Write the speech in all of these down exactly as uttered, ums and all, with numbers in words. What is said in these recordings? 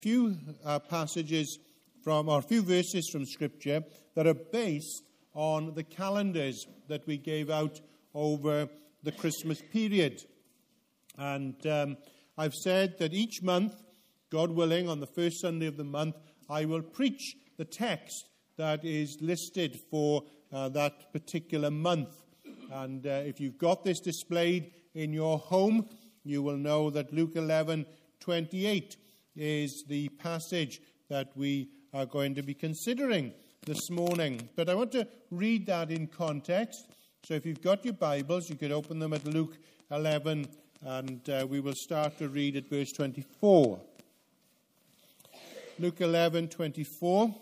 few uh, passages from, or a few verses from Scripture that are based on the calendars that we gave out over the Christmas period. And um, I've said that each month, God willing, on the first Sunday of the month, I will preach the text that is listed for uh, that particular month. And uh, if you've got this displayed in your home, you will know that Luke eleven twenty-eight is the passage that we are going to be considering this morning. But I want to read that in context. So if you've got your Bibles, you could open them at Luke eleven, and uh, we will start to read at verse twenty-four. Luke eleven twenty-four.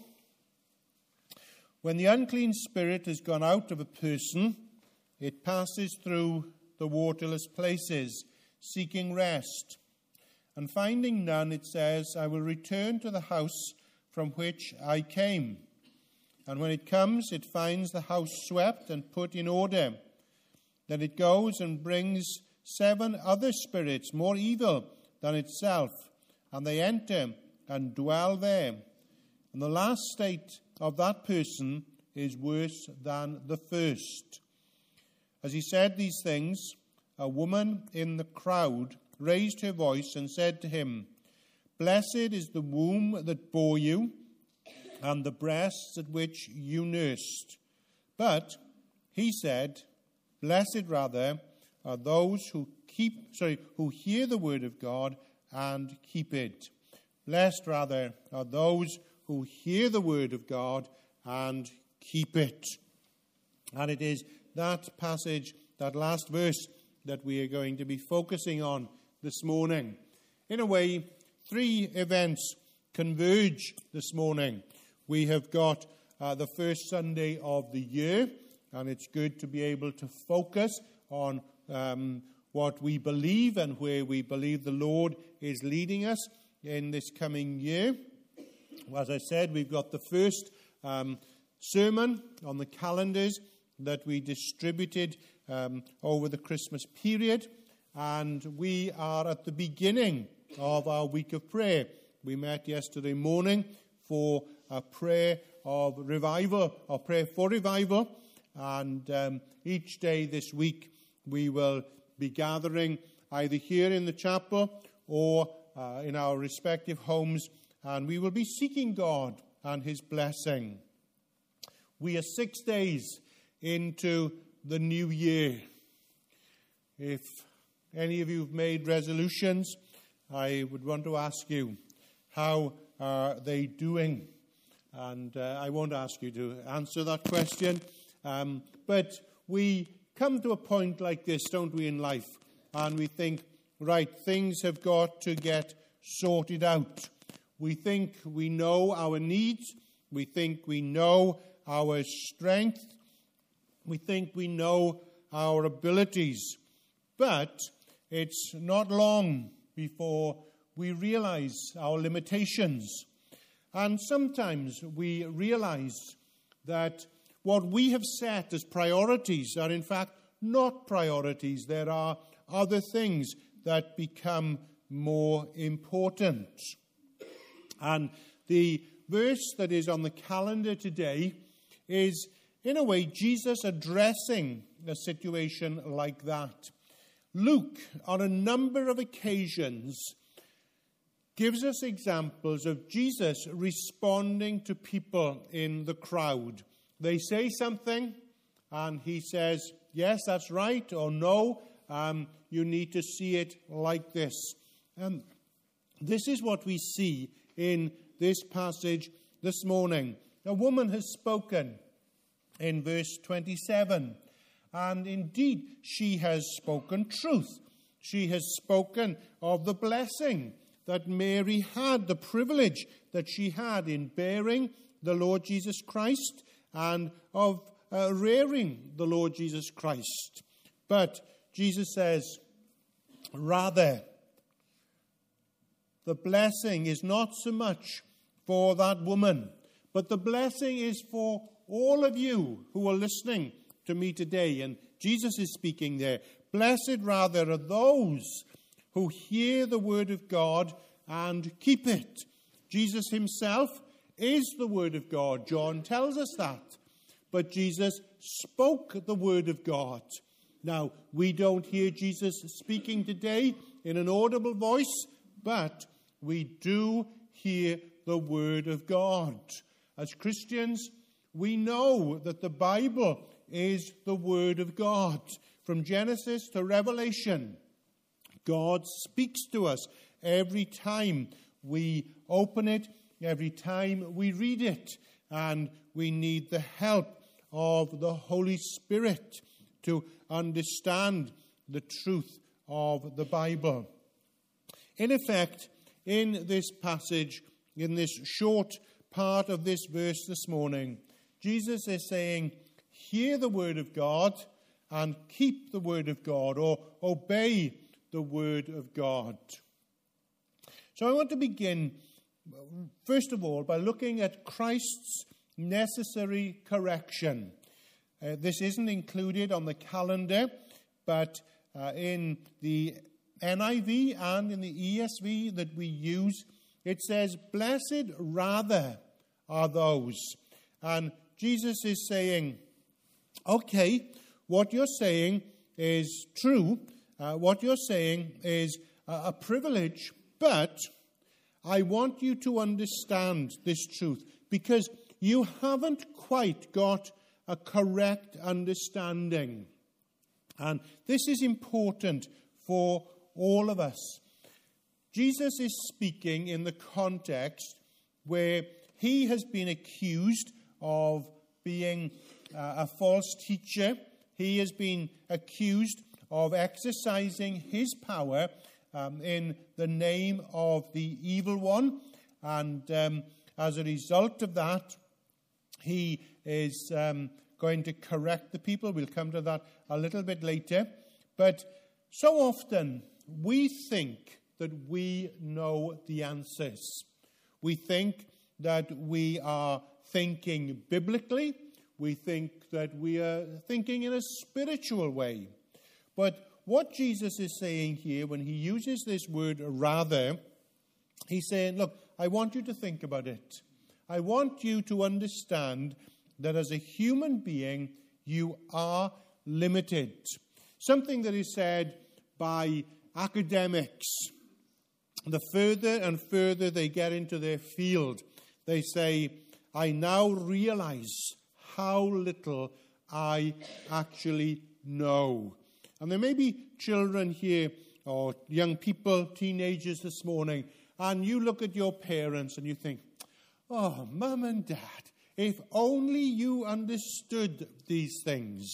When the unclean spirit has gone out of a person, it passes through the waterless places, seeking rest. And finding none, it says, I will return to the house from which I came. And when it comes, it finds the house swept and put in order. Then it goes and brings seven other spirits more evil than itself, and they enter and dwell there. And the last state of that person is worse than the first. As he said these things, a woman in the crowd raised her voice and said to him, Blessed is the womb that bore you, and the breasts at which you nursed. But he said, Blessed rather are those who keep, sorry, who hear the word of God and keep it. Blessed rather are those who hear the word of God and keep it. And it is that passage, that last verse, that we are going to be focusing on this morning. In a way, three events converge this morning. We have got uh, the first Sunday of the year, and it's good to be able to focus on um, what we believe and where we believe the Lord is leading us in this coming year. As I said, we've got the first um, sermon on the calendars that we distributed um, over the Christmas period, and we are at the beginning of our week of prayer. We met yesterday morning for a prayer of revival, or prayer for revival, and um, each day this week we will be gathering either here in the chapel or uh, in our respective homes, and we will be seeking God and his blessing. We are six days into the new year. If any of you have made resolutions, I would want to ask you, how are they doing? And uh, I won't ask you to answer that question. Um, but we come to a point like this, don't we, in life? And we think, right, things have got to get sorted out. We think we know our needs. We think we know our strength. We think we know our abilities. But it's not long before we realize our limitations. And sometimes we realize that what we have set as priorities are in fact not priorities. There are other things that become more important. And the verse that is on the calendar today is, in a way, Jesus addressing a situation like that. Luke, on a number of occasions, gives us examples of Jesus responding to people in the crowd. They say something, and he says, yes, that's right, or no, um, you need to see it like this. Um, this is what we see in this passage this morning. A woman has spoken in verse twenty-seven, and indeed she has spoken truth. She has spoken of the blessing that Mary had, the privilege that she had in bearing the Lord Jesus Christ and of uh, rearing the Lord Jesus Christ. But Jesus says, rather, the blessing is not so much for that woman, but the blessing is for all of you who are listening to me today. And Jesus is speaking there. Blessed rather are those who hear the word of God and keep it. Jesus himself is the Word of God. John tells us that. But Jesus spoke the Word of God. Now, we don't hear Jesus speaking today in an audible voice, but we do hear the Word of God. As Christians, we know that the Bible is the Word of God. From Genesis to Revelation, God speaks to us every time we open it, every time we read it, and we need the help of the Holy Spirit to understand the truth of the Bible. In effect, in this passage, in this short part of this verse this morning, Jesus is saying, hear the word of God and keep the word of God, or obey the word of God. So I want to begin, first of all, by looking at Christ's necessary correction. Uh, this isn't included on the calendar, but uh, in the N I V and in the E S V that we use, it says, blessed rather are those. And Jesus is saying, okay, what you're saying is true. Uh, what you're saying is a, a privilege, but I want you to understand this truth, because you haven't quite got a correct understanding. And this is important for all of us. Jesus is speaking in the context where he has been accused of being uh, a false teacher. He has been accused of exercising his power um, in the name of the evil one. And um, as a result of that, he is um, going to correct the people. We'll come to that a little bit later. But so often we think that we know the answers. We think that we are thinking biblically. We think that we are thinking in a spiritual way. But what Jesus is saying here, when he uses this word rather, he's saying, look, I want you to think about it. I want you to understand that as a human being, you are limited. Something that is said by academics. The further and further they get into their field, they say, I now realize how little I actually know. And there may be children here, or young people, teenagers this morning, and you look at your parents and you think, oh, Mum and Dad, if only you understood these things.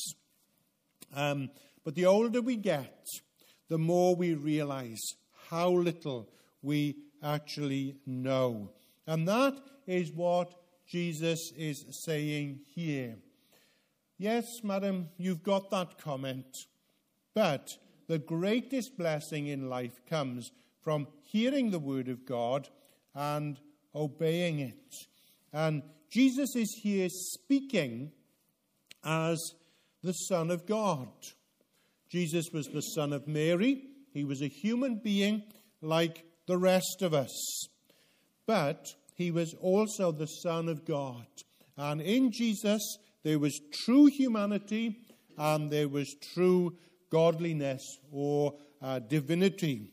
Um, but the older we get, the more we realize how little we actually know. And that is what Jesus is saying here. Yes, madam, you've got that comment. But the greatest blessing in life comes from hearing the word of God and obeying it. And Jesus is here speaking as the Son of God. Jesus was the son of Mary. He was a human being like the rest of us. But he was also the Son of God. And in Jesus, there was true humanity and there was true godliness or uh, divinity.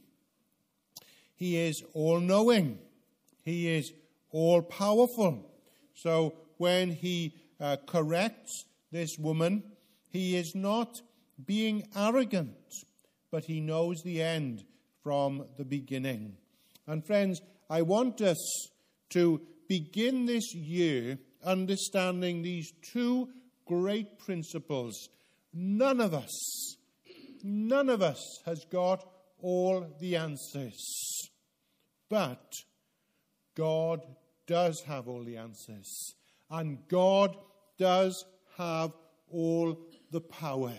He is all-knowing. He is all-powerful. So when he uh, corrects this woman, he is not being arrogant, but he knows the end from the beginning. And friends, I want us to begin this year understanding these two great principles. None of us, none of us has got all the answers. But God does have all the answers. And God does have all the power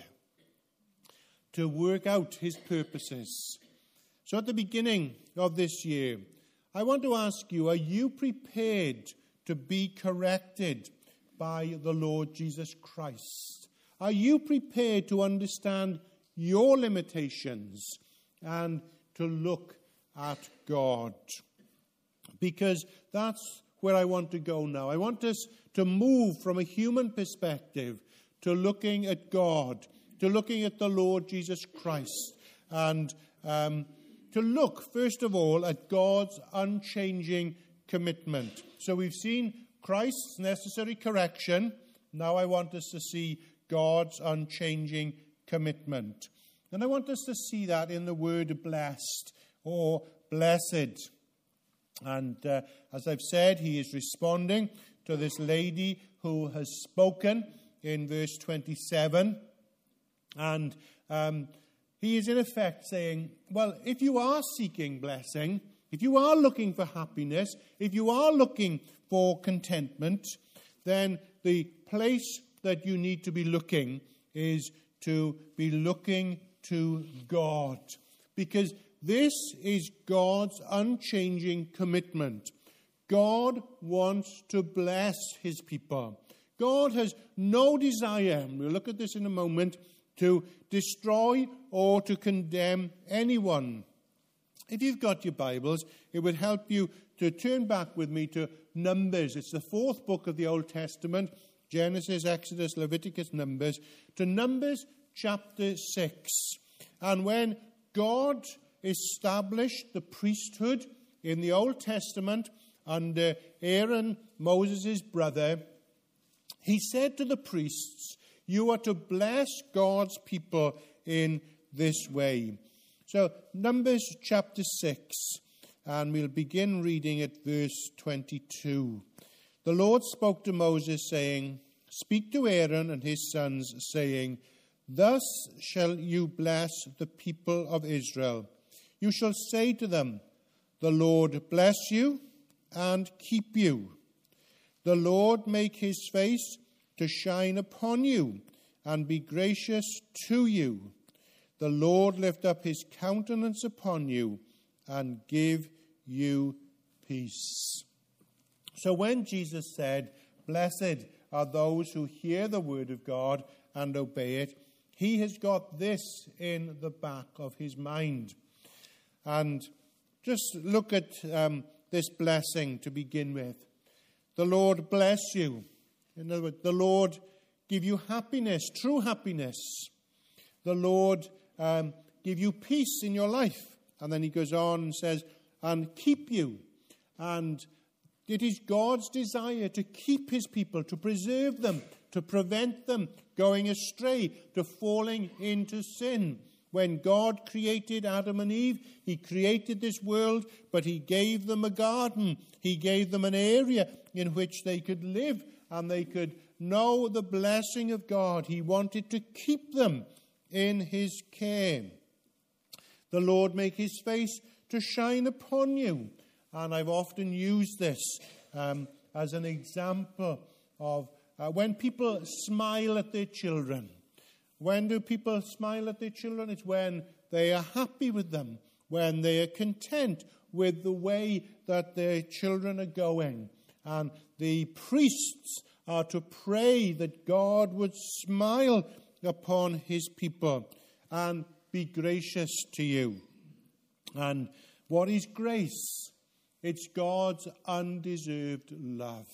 to work out his purposes. So at the beginning of this year, I want to ask you, are you prepared to be corrected by the Lord Jesus Christ? Are you prepared to understand your limitations and to look at God? because that's where I want to go now. I want us to move from a human perspective to looking at God, to looking at the Lord Jesus Christ, and um, to look, first of all, at God's unchanging commitment. So we've seen Christ's necessary correction. Now I want us to see God's unchanging commitment. And I want us to see that in the word blessed or blessed. And uh, as I've said, he is responding to this lady who has spoken in verse twenty-seven. And um, he is in effect saying, well, if you are seeking blessing, if you are looking for happiness, if you are looking for contentment, then the place that you need to be looking is to be looking to God. Because this is God's unchanging commitment. God wants to bless his people. God has no desire, and we'll look at this in a moment, to destroy or to condemn anyone. If you've got your Bibles, it would help you to turn back with me to Numbers. It's the fourth book of the Old Testament, Genesis, Exodus, Leviticus, Numbers, to Numbers chapter six. And when God established the priesthood in the Old Testament under Aaron, Moses' brother, he said to the priests, you are to bless God's people in this way. So, Numbers chapter six, and we'll begin reading at verse twenty-two. The Lord spoke to Moses, saying, speak to Aaron and his sons, saying, thus shall you bless the people of Israel. You shall say to them, the Lord bless you and keep you. The Lord make his face to shine upon you and be gracious to you. The Lord lift up his countenance upon you and give you peace. So when Jesus said, blessed are those who hear the word of God and obey it, he has got this in the back of his mind. And just look at um, this blessing to begin with. The Lord bless you. In other words, the Lord give you happiness, true happiness. The Lord um, give you peace in your life. And then he goes on and says, and keep you. And it is God's desire to keep his people, to preserve them, to prevent them going astray, to falling into sin. When God created Adam and Eve, he created this world, but he gave them a garden. He gave them an area in which they could live and they could know the blessing of God. He wanted to keep them in his care. The Lord make his face to shine upon you. And I've often used this um, as an example of uh, when people smile at their children. When do people smile at their children? It's when they are happy with them, when they are content with the way that their children are going. And the priests are to pray that God would smile upon his people and be gracious to you. And what is grace? It's God's undeserved love.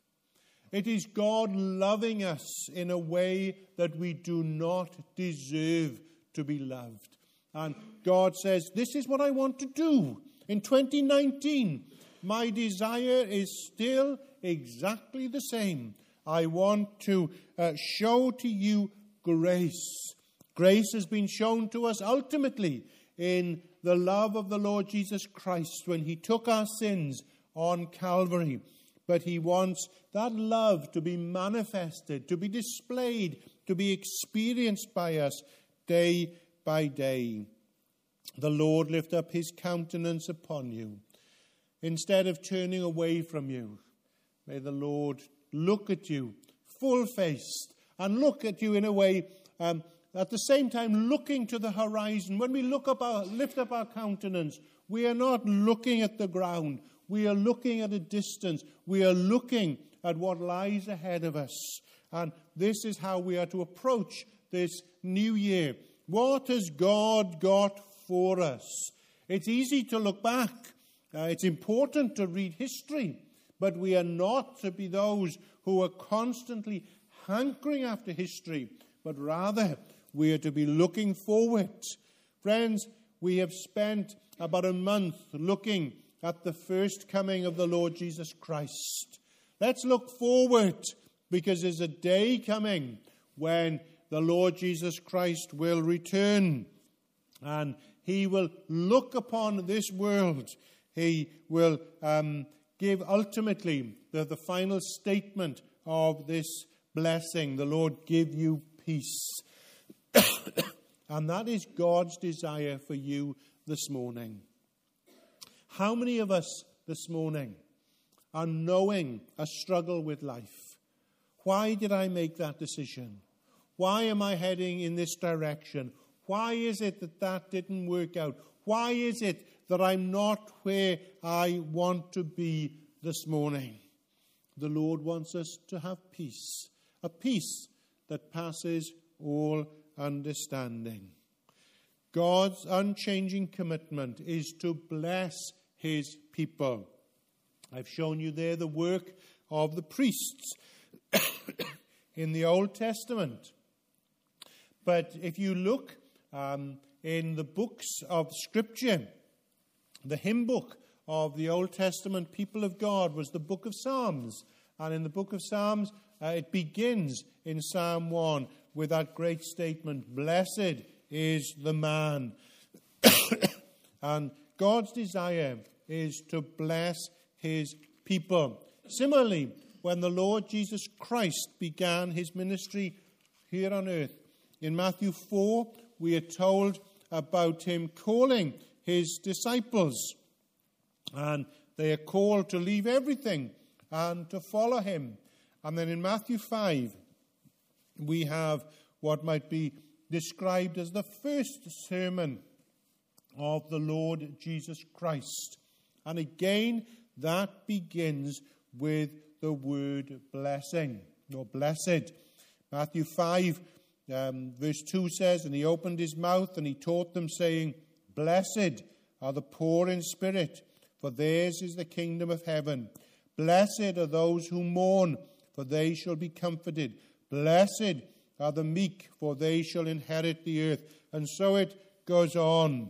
It is God loving us in a way that we do not deserve to be loved. And God says, this is what I want to do. In twenty nineteen, my desire is still exactly the same. I want to uh, show to you grace. Grace has been shown to us ultimately in the love of the Lord Jesus Christ when he took our sins on Calvary. But he wants that love to be manifested, to be displayed, to be experienced by us day by day. The Lord lift up his countenance upon you. Instead of turning away from you, may the Lord look at you full-faced and look at you in a way, um, at the same time looking to the horizon. When we look up our, lift up our countenance, we are not looking at the ground. We are looking at a distance. We are looking at what lies ahead of us. And this is how we are to approach this new year. What has God got for us? It's easy to look back Uh, it's important to read history, but we are not to be those who are constantly hankering after history, but rather we are to be looking forward. Friends, we have spent about a month looking at the first coming of the Lord Jesus Christ. Let's look forward, because there's a day coming when the Lord Jesus Christ will return, and he will look upon this world. He will um, give ultimately the, the final statement of this blessing. The Lord give you peace. And that is God's desire for you this morning. How many of us this morning are knowing a struggle with life? Why did I make that decision? Why am I heading in this direction? Why is it that that didn't work out? Why is it that I'm not where I want to be this morning? The Lord wants us to have peace, a peace that passes all understanding. God's unchanging commitment is to bless his people. I've shown you there the work of the priests in the Old Testament. But if you look um, in the books of Scripture, the hymn book of the Old Testament people of God was the book of Psalms. And in the book of Psalms, uh, it begins in Psalm one with that great statement, "Blessed is the man." And God's desire is to bless his people. Similarly, when the Lord Jesus Christ began his ministry here on earth, in Matthew four, we are told about him calling his disciples. And they are called to leave everything and to follow him. And then in Matthew five, we have what might be described as the first sermon of the Lord Jesus Christ. And again, that begins with the word blessing, or blessed. Matthew five, um, verse two says, "And he opened his mouth and he taught them, saying, Blessed are the poor in spirit, for theirs is the kingdom of heaven. Blessed are those who mourn, for they shall be comforted. Blessed are the meek, for they shall inherit the earth." And so it goes on.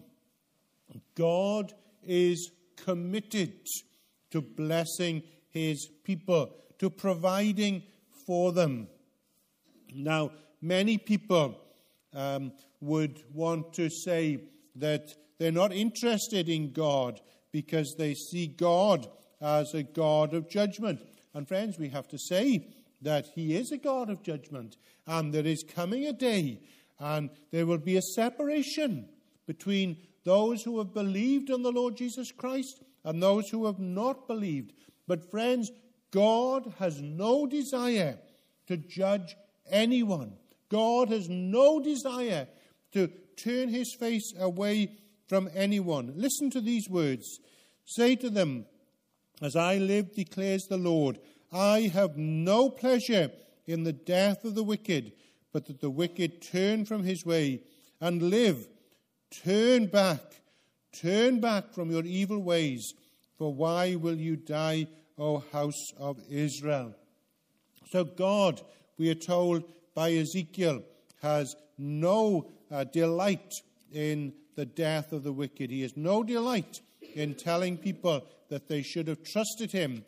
God is committed to blessing his people, to providing for them. Now, many people um, would want to say that they're not interested in God because they see God as a God of judgment. And friends, we have to say that he is a God of judgment, and there is coming a day, and there will be a separation between those who have believed on the Lord Jesus Christ and those who have not believed. But friends, God has no desire to judge anyone. God has no desire to turn his face away from anyone. Listen to these words. "Say to them, as I live, declares the Lord, I have no pleasure in the death of the wicked, but that the wicked turn from his way and live. Turn back, turn back from your evil ways, for why will you die, O house of Israel?" So God, we are told by Ezekiel, has no uh, delight in the death of the wicked. He has no delight in telling people that they should have trusted him.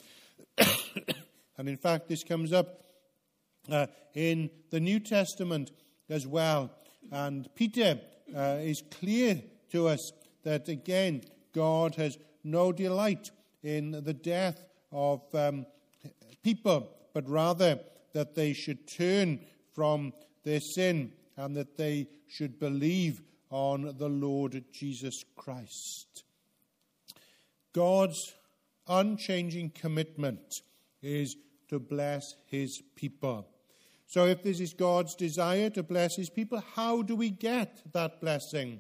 And in fact, this comes up uh, in the New Testament as well. And Peter uh, is clear to us that, again, God has no delight in the death of um, people, but rather that they should turn from their sin and that they should believe on the Lord Jesus Christ. God's unchanging commitment is to bless his people. So if this is God's desire to bless his people, how do we get that blessing?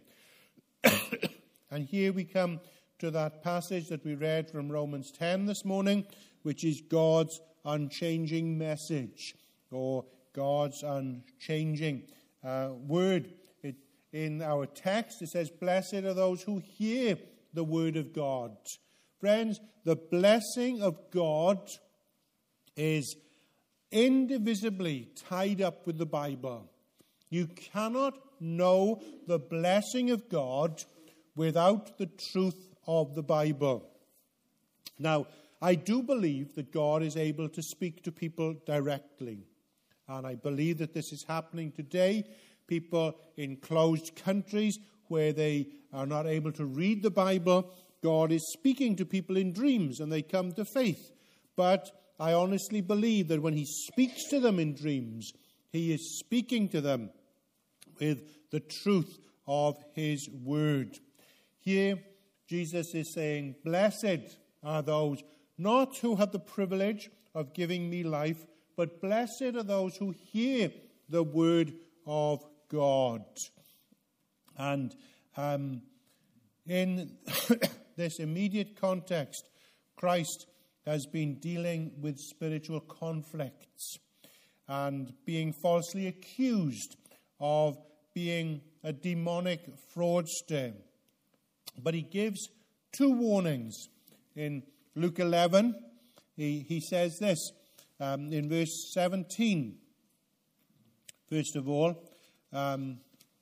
And here we come to that passage that we read from Romans ten this morning, which is God's unchanging message, or God's unchanging uh, word. It, in our text, it says, "Blessed are those who hear the word of God." Friends, the blessing of God is indivisibly tied up with the Bible. You cannot know the blessing of God without the truth of the Bible. Now, I do believe that God is able to speak to people directly. And I believe that this is happening today. People in closed countries where they are not able to read the Bible, God is speaking to people in dreams and they come to faith. But I honestly believe that when he speaks to them in dreams, he is speaking to them with the truth of his word. Here, Jesus is saying, blessed are those not who have the privilege of giving me life, but blessed are those who hear the word of God. And um, in this immediate context, Christ has been dealing with spiritual conflicts and being falsely accused of being a demonic fraudster. But he gives two warnings. In Luke eleven, he, he says this um, in verse seventeen. First of all, um,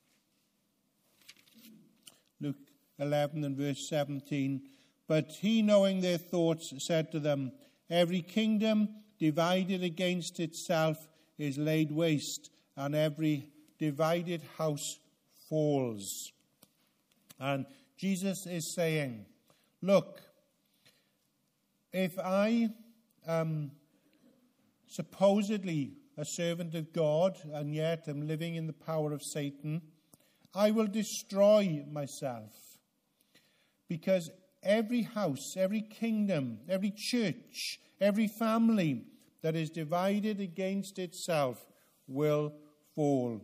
Luke eleven and verse seventeen. But he, knowing their thoughts, said to them, every kingdom divided against itself is laid waste, and every divided house falls. And Jesus is saying, look, if I am supposedly a servant of God and yet am living in the power of Satan, I will destroy myself. Because every house, every kingdom, every church, every family that is divided against itself will fall.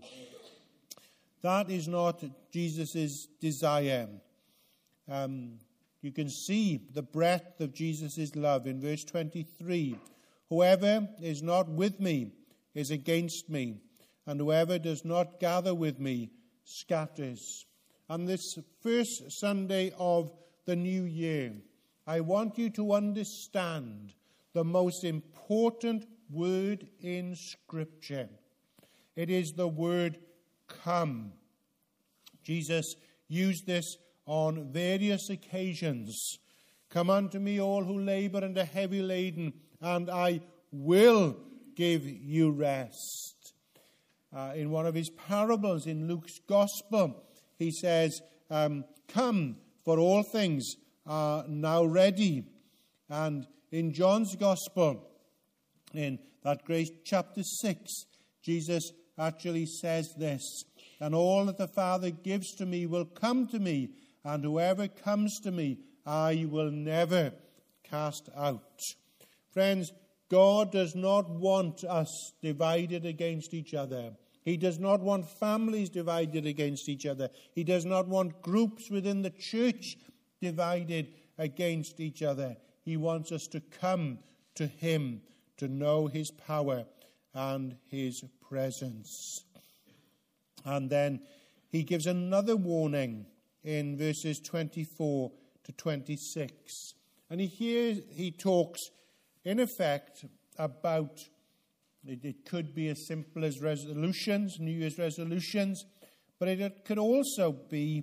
That is not Jesus' desire. Um, you can see the breadth of Jesus' love in verse twenty-three. Whoever is not with me is against me, and whoever does not gather with me scatters. On this first Sunday of the new year, I want you to understand the most important word in Scripture. It is the word come. Jesus used this on various occasions. Come unto me, all who labor and are heavy laden, and I will give you rest. Uh, in one of his parables in Luke's Gospel, he says, um, come, for all things are now ready. And in John's Gospel, in that great chapter six, Jesus actually says this, and all that the Father gives to me will come to me, and whoever comes to me, I will never cast out. Friends, God does not want us divided against each other. He does not want families divided against each other. He does not want groups within the church divided against each other. He wants us to come to him, to know his power and his presence. And then he gives another warning in verses twenty-four to twenty-six. And he here he talks, in effect, about, it, it could be as simple as resolutions, New Year's resolutions, but it, it could also be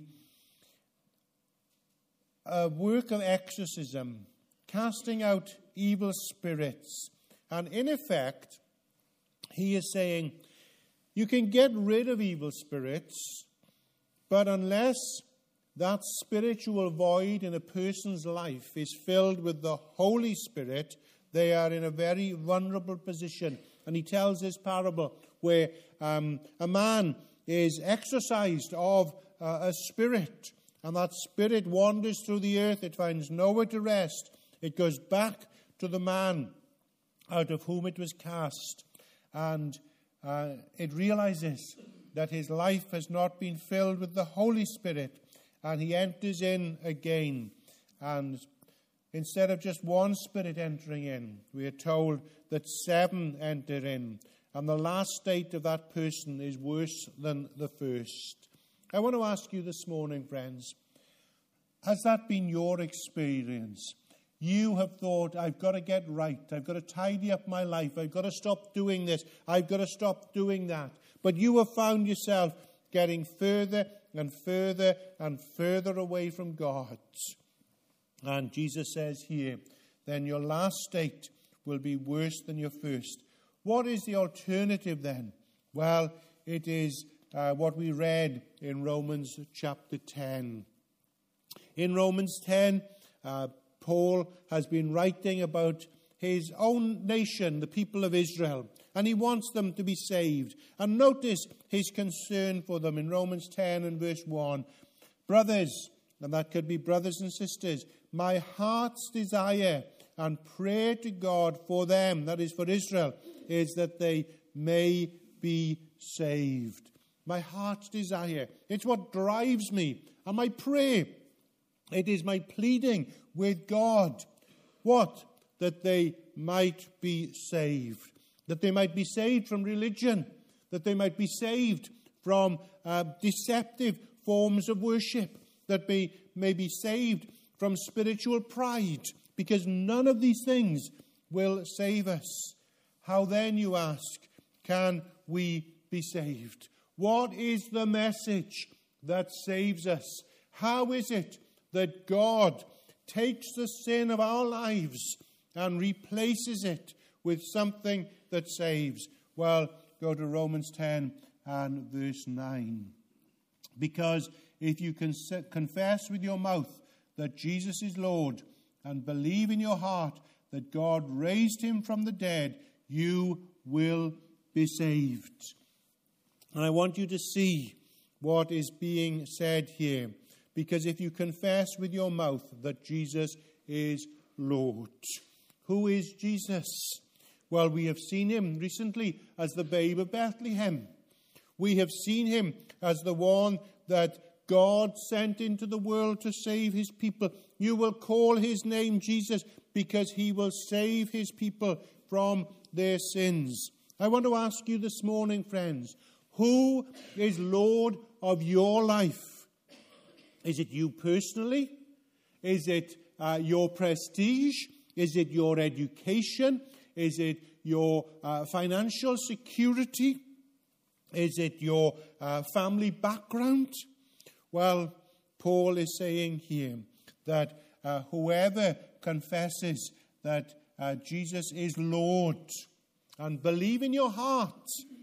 a work of exorcism, casting out evil spirits. And in effect, he is saying, you can get rid of evil spirits, but unless that spiritual void in a person's life is filled with the Holy Spirit, they are in a very vulnerable position. And he tells this parable where um, a man is exorcised of uh, a spirit, and that spirit wanders through the earth. It finds nowhere to rest. It goes back to the man out of whom it was cast. And uh, it realizes that his life has not been filled with the Holy Spirit. And he enters in again. And instead of just one spirit entering in, we are told that seven enter in. And the last state of that person is worse than the first. I want to ask you this morning, friends, has that been your experience? You have thought, I've got to get right. I've got to tidy up my life. I've got to stop doing this. I've got to stop doing that. But you have found yourself getting further and further and further away from God. And Jesus says here, then your last state will be worse than your first. What is the alternative then? Well, it is uh, what we read in Romans chapter ten. In Romans ten, uh, Paul has been writing about his own nation, the people of Israel, and he wants them to be saved. And notice his concern for them in Romans ten and verse one. Brothers, and that could be brothers and sisters, my heart's desire and prayer to God for them, that is for Israel, is that they may be saved. My heart's desire. It's what drives me. And my prayer, it is my pleading with God. What? That they might be saved. That they might be saved from religion. That they might be saved from uh, deceptive forms of worship. That they may be saved from spiritual pride. Because none of these things will save us. How then, you ask, can we be saved? What is the message that saves us? How is it that God takes the sin of our lives and replaces it with something that saves? Well, go to Romans ten and verse nine. Because if you can confess with your mouth that Jesus is Lord and believe in your heart that God raised him from the dead, you will be saved. And I want you to see what is being said here. Because if you confess with your mouth that Jesus is Lord. Who is Jesus? Well, we have seen him recently as the babe of Bethlehem. We have seen him as the one that God sent into the world to save his people. You will call his name Jesus because he will save his people from their sins. I want to ask you this morning, friends, who is Lord of your life? Is it you personally? Is it uh, your prestige? Is it your education? Is it your uh, financial security? Is it your uh, family background? Well, Paul is saying here that uh, whoever confesses that uh, Jesus is Lord and believe in your heart,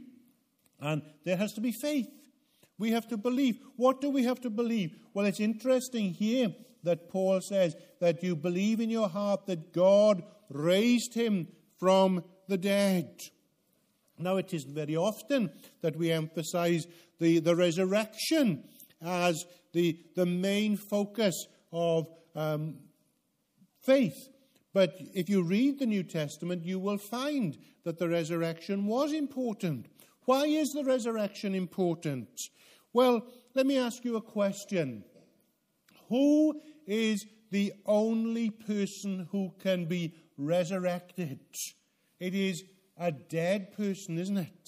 and there has to be faith. We have to believe. What do we have to believe? Well, it's interesting here that Paul says that you believe in your heart that God raised him from the dead. Now, it isn't very often that we emphasize the, the resurrection as the, the main focus of um, faith. But if you read the New Testament, you will find that the resurrection was important. Why is the resurrection important? Well, let me ask you a question. Who is the only person who can be resurrected? It is a dead person, isn't it?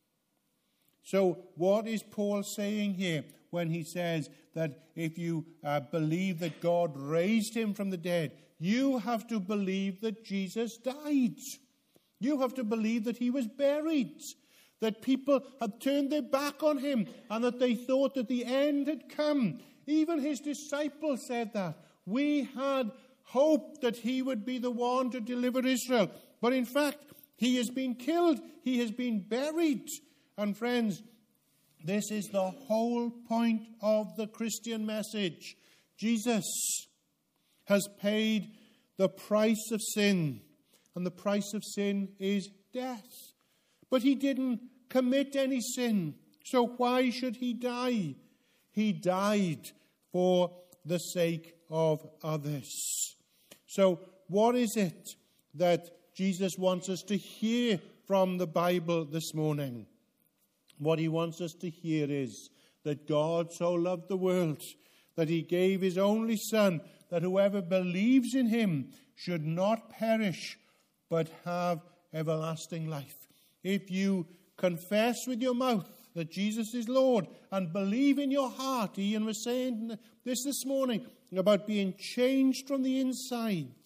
So what is Paul saying here when he says that if you uh, believe that God raised him from the dead, you have to believe that Jesus died. You have to believe that he was buried, that people had turned their back on him and that they thought that the end had come. Even his disciples said that. We had hoped that he would be the one to deliver Israel. But in fact, he has been killed. He has been buried. And friends, this is the whole point of the Christian message. Jesus has paid the price of sin. And the price of sin is death. But he didn't commit any sin. So why should he die? He died for the sake of others. So what is it that Jesus wants us to hear from the Bible this morning? What he wants us to hear is that God so loved the world that he gave his only Son, that whoever believes in him should not perish but have everlasting life. If you confess with your mouth that Jesus is Lord and believe in your heart, Ian was saying this this morning about being changed from the inside.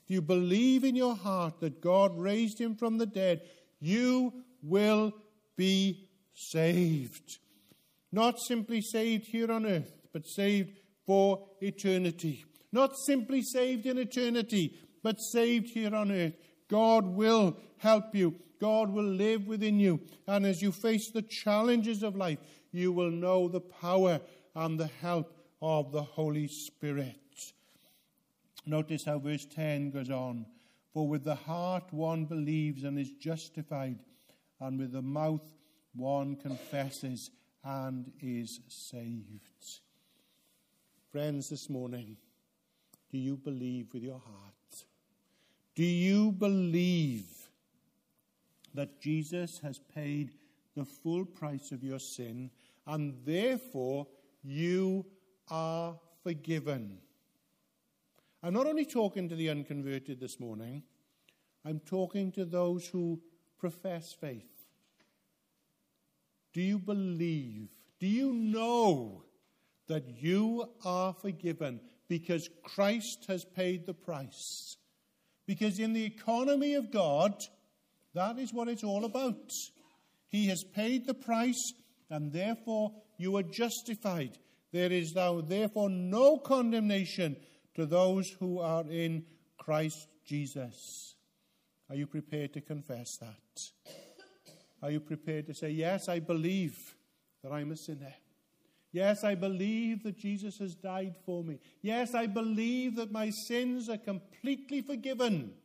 if you believe in your heart that God raised him from the dead, you will be saved. Not simply saved here on earth, but saved for eternity. Not simply saved in eternity, but saved here on earth. God will help you. God will live within you. And as you face the challenges of life, you will know the power and the help of the Holy Spirit. Notice how verse ten goes on. For with the heart one believes and is justified, and with the mouth one confesses and is saved. Friends, this morning, do you believe with your heart? Do you believe that Jesus has paid the full price of your sin, and therefore you are forgiven? I'm not only talking to the unconverted this morning, I'm talking to those who profess faith. Do you believe? Do you know that you are forgiven because Christ has paid the price? Because in the economy of God, that is what it's all about. He has paid the price, and therefore you are justified. There is now therefore no condemnation to those who are in Christ Jesus. Are you prepared to confess that? Are you prepared to say, yes, I believe that I'm a sinner. Yes, I believe that Jesus has died for me. Yes, I believe that my sins are completely forgiven.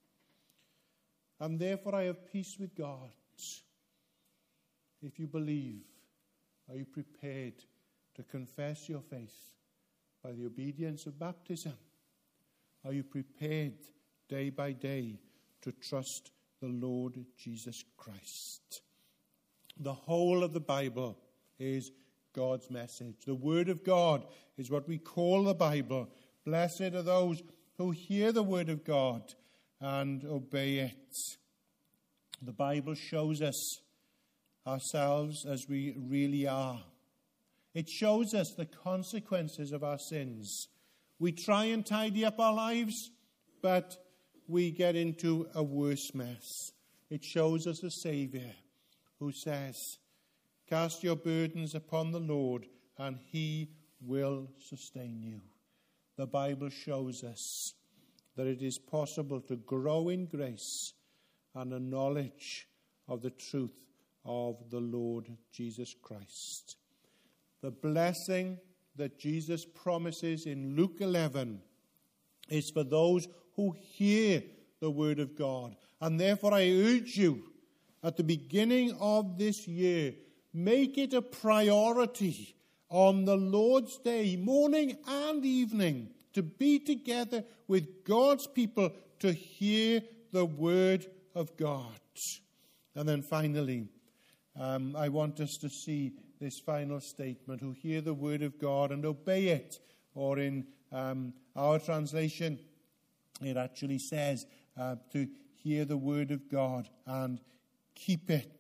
And therefore I have peace with God. If you believe, are you prepared to confess your faith by the obedience of baptism? Are you prepared day by day to trust the Lord Jesus Christ? The whole of the Bible is God's message. The Word of God is what we call the Bible. Blessed are those who hear the Word of God and obey it. The Bible shows us ourselves as we really are. It shows us the consequences of our sins. We try and tidy up our lives, but we get into a worse mess. It shows us a Savior who says, cast your burdens upon the Lord, and he will sustain you. The Bible shows us that it is possible to grow in grace and a knowledge of the truth of the Lord Jesus Christ. The blessing that Jesus promises in Luke eleven is for those who hear the word of God. And therefore I urge you, at the beginning of this year, make it a priority on the Lord's Day, morning and evening, to be together with God's people to hear the word of God. And then finally, um, I want us to see this final statement, who hear the word of God and obey it. Or in um, our translation, it actually says uh, to hear the word of God and keep it.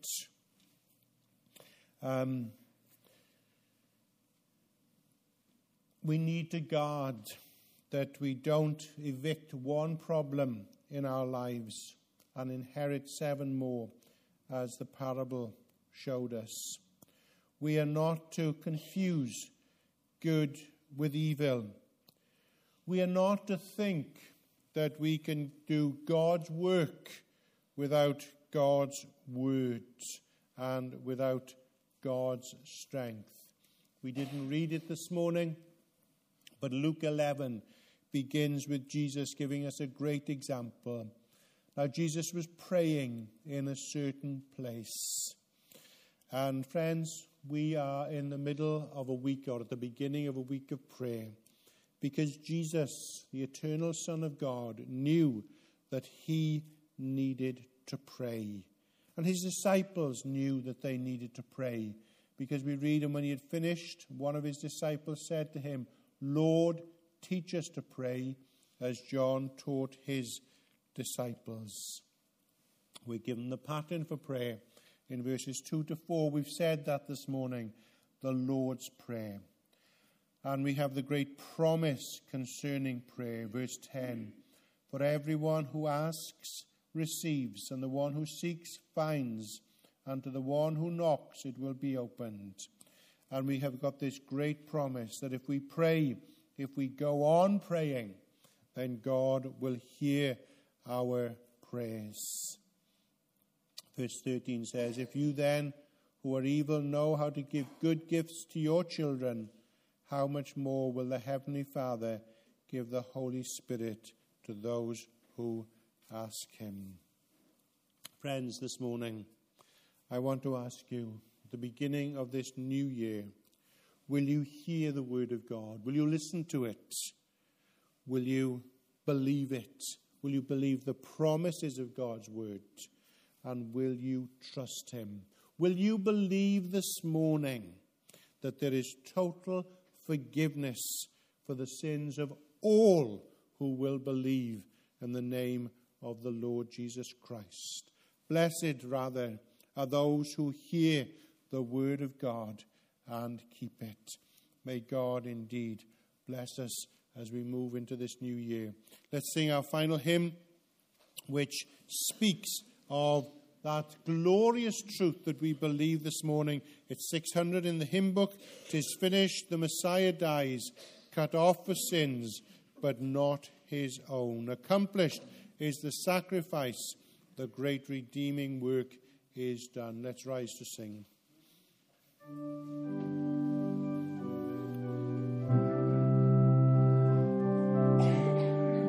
Um, we need to guard that we don't evict one problem in our lives and inherit seven more, as the parable showed us. We are not to confuse good with evil. We are not to think that we can do God's work without God's words and without God's strength. We didn't read it this morning, but Luke eleven begins with Jesus giving us a great example. Now, Jesus was praying in a certain place. And friends, we are in the middle of a week, or at the beginning of a week of prayer, because Jesus, the eternal Son of God, knew that he needed to pray. And his disciples knew that they needed to pray, because we read, and when he had finished, one of his disciples said to him, Lord, teach us to pray, as John taught his disciples. We're given the pattern for prayer. In verses two to four, we've said that this morning, the Lord's Prayer. And we have the great promise concerning prayer. Verse ten, For everyone who asks receives, and the one who seeks finds, and to the one who knocks it will be opened. And we have got this great promise that if we pray, if we go on praying, then God will hear our prayers. Verse thirteen says, if you then, who are evil, know how to give good gifts to your children, how much more will the Heavenly Father give the Holy Spirit to those who ask him? Friends, this morning, I want to ask you, at the beginning of this new year, will you hear the word of God? Will you listen to it? Will you believe it? Will you believe the promises of God's word? And will you trust him? Will you believe this morning that there is total forgiveness for the sins of all who will believe in the name of the Lord Jesus Christ? Blessed, rather, are those who hear the word of God and keep it. May God indeed bless us as we move into this new year. Let's sing our final hymn, which speaks of that glorious truth that we believe this morning. It's six hundred in the hymn book. "'Tis finished, the Messiah dies, cut off for sins, but not his own. Accomplished is the sacrifice, the great redeeming work is done." Let's rise to sing.